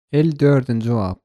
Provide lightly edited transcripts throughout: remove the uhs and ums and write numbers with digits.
54-nji bap.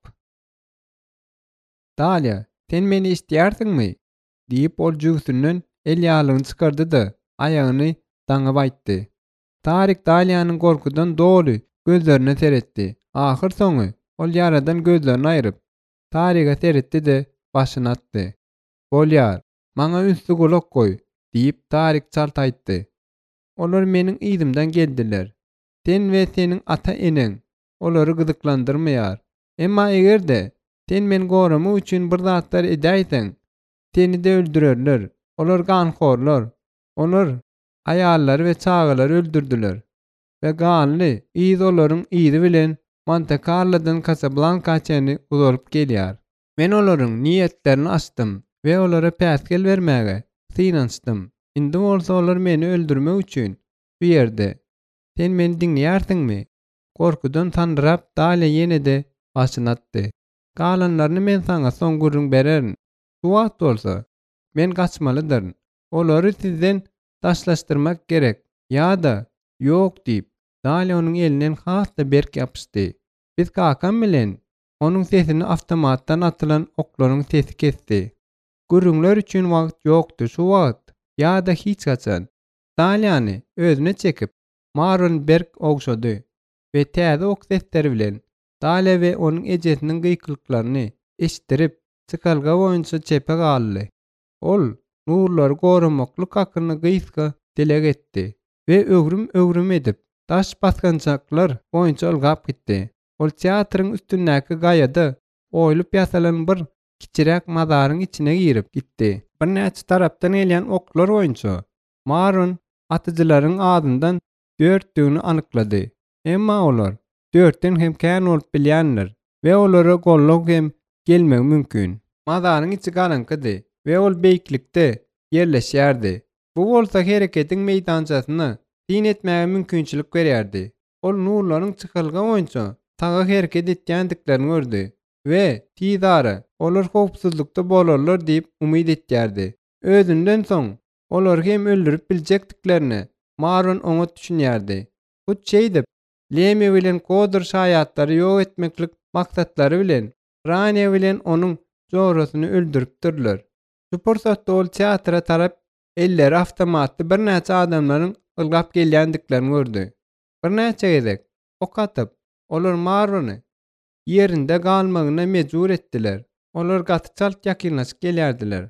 Dalya, sen meni istýärsiňmi? diýip ol jügsünden el ýalygyny çykardy-da aýagyny daňyp aýtdy. Tarik Dalyanyň gorkudan doly gözlerine seretdi. Ahyr soňy ol ýaradan gözlerini aýryp Taryga seretdi-de başyny atdy. "Bolýar, maňa ünsü gulak goý" diýip Taryk çalt aýtdy. "Olar meniň ydymdan geldiler. Sen we seniň ata-eneň olary gyzyklandyrmaýar. Emma egerde sen meni goramak üçin bir zatlar edäýseň, seni de öldürerler. Olar ganhorlar. Olar aýallary we çagalary öldürdiler. Ve ganly ýyz olaryň ýyzy bilen Monte Carlo'dan Casablanca çäni uzalyp gelýär. Men olaryň niýetlerini açdym we olara päsgel bermäge synançdym. Indi bolsa olar meni öldürmek üçin bu ýerde. Sen meni diňleýärsiňmi?" Gorkudan tanrap Dalya ýene-de başyny atdy. "Galanlaryny men saňa soň gürrüň bererin. Şu wagt bolsa men gaçmalydyr. Olary sizden daşlaşdyrmak gerek. Ýa-da ýok" diýip Dalya onuň elinden hasda berk ýapyşdy. "Biz kakam bilen" onuň sesini awtomatdan atylan oklaryň sesi kesdi. "Gürrüňler üçin wagt ýokdur şu wagt. Ýa-da hiç gaçan." Dalyany özüne çekip Maron berk ogşady we täze ok sesleri bilen Dalya we onuň ejesiniň gıýkylyklaryny eşitdirip çykalga boýunça çepe galdy. Ol nurlary goramaklyk hakyny gysga dileg etdi we ögrüm edip daş baskançaklar boýunça ylgap gitdi. Ol teatryň üstündäki gaýada oýlup ýasalan bir kiçirek mazaryň içine girip gitdi. Bir näçe tarapdan gelýän oklar boýunça Maron atyjylaryň adyndan dörtdüğünü anyklady. Emma olar dörtten hem kän bolup bilýänler we olara gollok hem gelmek mümkin. Mazaryň içi garankydy we ol beýiklikde ýerleşýärdi. Bu bolsa hereketiň meýdançasyny tin etmäge mümkinçilik berýärdi. Ol nurlaryň çykylgy boýunça taga hereket etýändiklerini gördi we tizara olar howpsuzlukda bolarlar diýip umyd etýärdi. Özünden soň olar hem öldürüp biljekdiklerini Maron oňa düşünýärdi. Bu çeýdip Leme bilen Kodur şaýatlary ýok etmeklik maksatlary bilen Rane bilen onuň jorasyny öldüripdirler. Şu pursatda ol teatra tarap elleri awtomatly bir näçe adamlaryň ylgap gelýändiklerini gördi. Bir näçe gezek ok atyp olar Marony ýerinde galmagyna mejbur etdiler. Olar gaty çalt ýakynlaşyp gelýärdiler.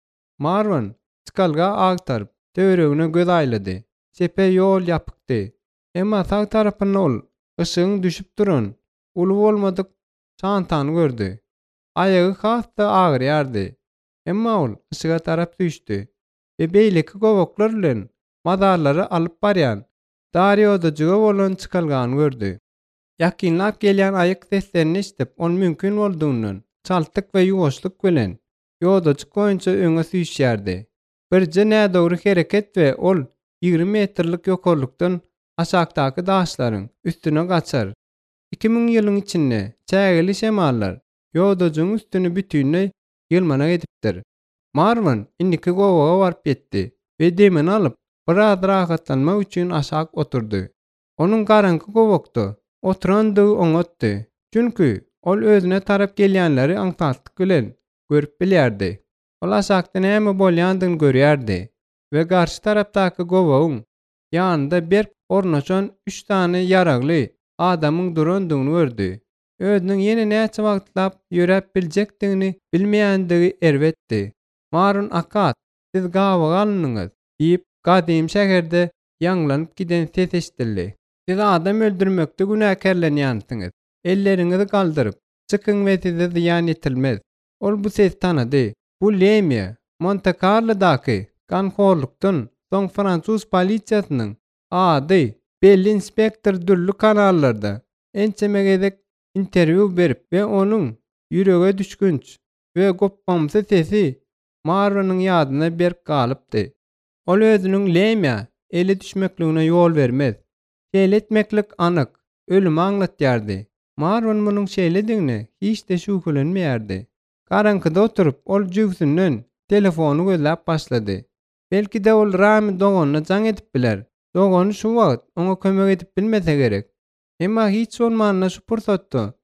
Marwan çykalga agtaryp töweregine göz aýlady. Sepe ýol ýapykdy. Emma sag tarapyna ol ışıgyň düşüp duran uly bolmadyk çantany gördi. Aýagy hasda agyrýardy. Emma ol ışıga tarap düşdi we beýleki gowaklar bilen mazarlary alyp barýan darýodadyga bolan çykalgany gördi. Ýakynlap gelýän aýyk seslerini eşitip ol mümkin boldugyny çaltyk we ýuwaşlyk bilen ýodadyk boýunça öňe süýşýärdi. Birje nädogry hereket we ol 20 metrlik ýokarlykdan aşagdaky daşlaryň üstüne gaçar. 2000 ýylyň içinde çägeli şemallar ýodadyň üstüni bütünle ýylmana edipdir. Marwan indiki gowaga baryp ýetdi we demini alyp biraz rahatlanmak üçin aşag oturdy. Onuň garanky gowakda oturandygy oňatdy. Çünki ol özüne tarap gelýänleri aňsatlyk bilen görüp bilýärdi. Ol aşagda näme bolýandygyny görýärdi we garşy tarapdaky gowagyň ýanynda bir ornaşan 3 tane ýaragly adamyň durandygyny gördi. Özüniň ýene näçe wagtlap ýörep biljekdigini bilmeýändigi erwetdi. "Marun akat, siz gawaga alnyňyz" diýip gadym şäherde ýanglanyp giden ses eşdildi. "Siz adam öldürmekde günäkerlenýänsiňiz. Elleriňizi galdyryp çykyň we size ziýan etilmez." Ol bu ses tanady. Bu Lemia, Monte Carlo'daky ganhorlukdan soň Fransuz polisiýasynyň ady belli inspektor dürli kanallarda ençemegedek interwiu berip we onuň ýürege düşkünç we gopmamsy sesi Marwanyň ýadyna berk galypdy. Ol özüniň Lemia eli düşmekligine ýol bermez. Şeýle etmeklik anyk, ölümi aňlatýardy. Marwan munyň şeýledigine hiç de şüphelenmeýärdi. Garankyda oturup ol jügsünden telefonu gözläp başlady. Belki de ol Ramy doganyna jaň edip biler. Dogany şu wagt oňa kömek edip bilmese gerek. Emma hiç bolmanyna şu pursatda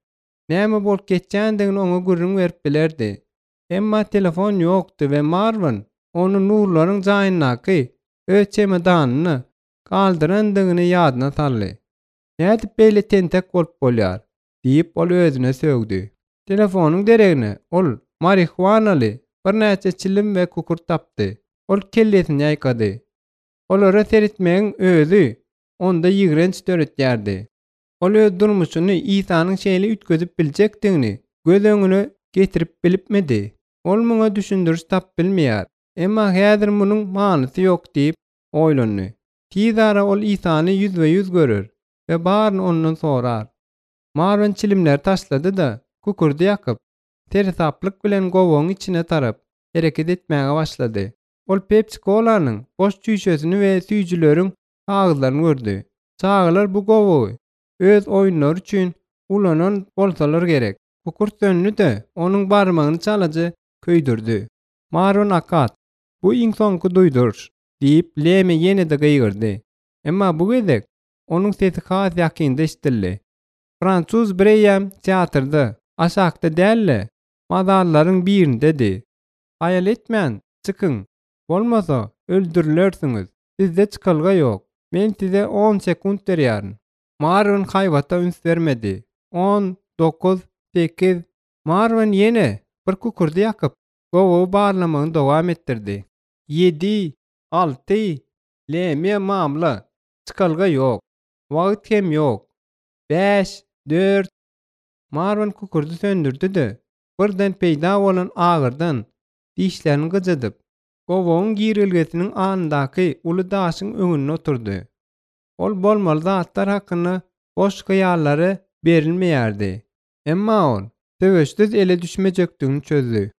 Näme bolup geçýändigini oňa gürrüň berip bilerdi. Emma telefon ýokdy we Marvin onu nurlaryň jaýyndaky öz çemodanyny galdyryndygyny ýadyna saldy. "Nädip beýle tentek bolup bolýar?" diýip ol özüne sögdi. Telefonyň deregine ol marihuanaly bir näçe çilim we kukurt tapdy. Ol kellesini ýaýkady. Olara seretmegiň özü onda ýigrenç döretýärdi. Ol öz durmuşyny Ysanyň şeýle ütközüp biljekdigini göz öňüne getirip bilipmidi. Ol muňa düşündürüş tap bilmeýär. Emma häzir munyň manysy ýok diýip oýlandy. Tiz ara ol Ysany ýüzbe-ýüz görür we baryny ondan sorar. Marvin çilimler taşlady-da kukurdy ýakyp, tersaplyk bilen gowaň içine tarap hereket etmäge başlady. Ol Pepsi-Cola'nyň boş şüşesini we süýjüleriň agzlaryny gördü. Çağılar bu gowagy öz oýunlary üçin ulanan bolsalar gerek. Kukurt döndü-de onuň barmagyny çalajy köýdürdi. Marvin akat, "Bu iň soňky duýdur" diýip Leme ýene-de gygyrdy. Emma bu gezek onuň sesi has ýakynda eşdildi. Fransuz bireyem teatrda, aşakda dälle, mazarlaryň birindedi. "Haýal etmän, çykyň. Bolmasa öldürilersiňiz. Sizde çykylga ýok. Men size 10 sekund berýärem." Marvin haýwata üns bermedi. 10, 9, 8. Marvin ýene bir kukurdy ýakyp, gowagy barlamagyny dowam etdirdi. 7, 6. Leme mamla. Çykylga ýok. Wagt hem ýok. 5, 4. Marvin kukurdy söndürdi-de birden peýda bolan agyrdan dişlerini gyjadyp gowagyň girilgesiniň anyndaky uly daşyň öňüne oturdy. Ol bolmaly zatlar hakyny boş hyýallary berilmeýärdi. Emma ol töweşsiz ele düşmejekdigini çözdü.